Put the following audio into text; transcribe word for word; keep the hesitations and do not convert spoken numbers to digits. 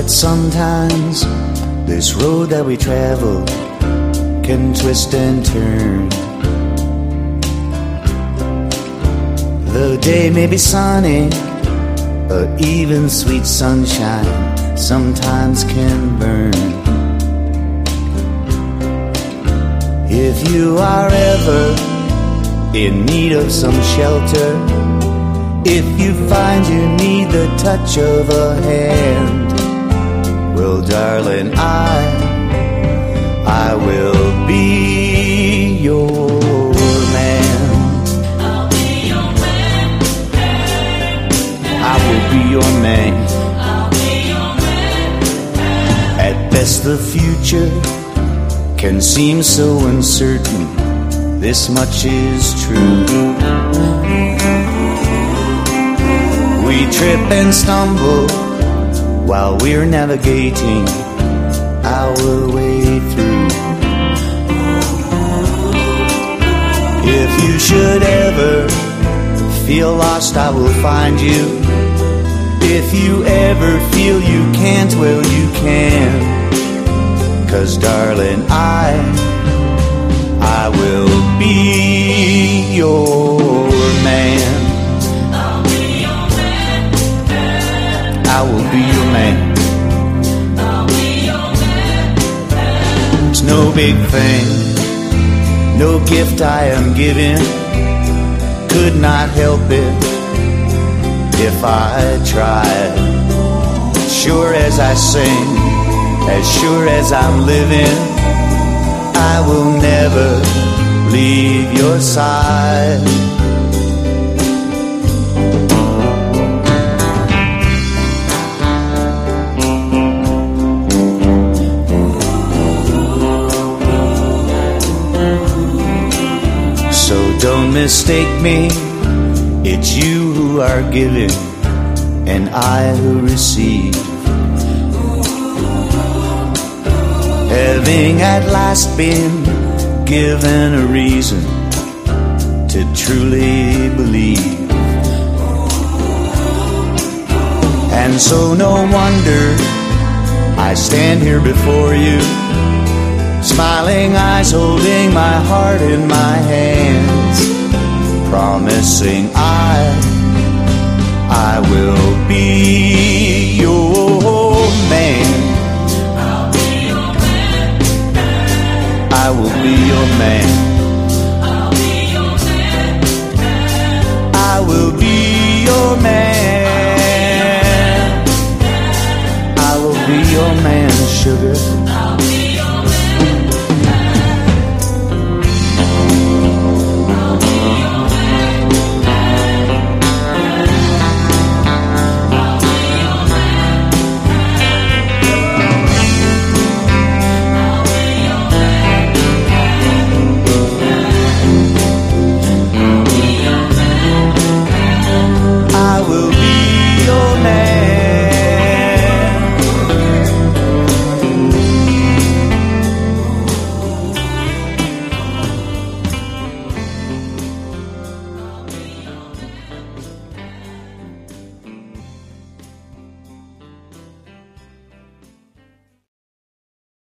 that sometimes this road that we travel can twist and turn. The day may be sunny, but even sweet sunshine sometimes can burn. If you are ever in need of some shelter, if you find you need the touch of a hand, well, darling, I, I will be your man. I'll be your man. I will be your man. I'll be your man. At best, the future can seem so uncertain. This much is true. We trip and stumble while we're navigating our way through. If you should ever feel lost, I will find you. If you ever feel you can't, well, you can. 'Cause darling, I, I will be your man. I'll be your man. I will be your man. I'll be your man. It's no big thing, no gift I am giving. Could not help it if I tried. Sure as I sing, as sure as I'm living, I will never leave your side. So don't mistake me, it's you who are giving and I who receive. Having at last been given a reason to truly believe. And so no wonder I stand here before you, smiling eyes holding my heart in my hands, promising I, I will be your man. I will be your man. I'll be your man. I will be your man. I will be your man, sugar.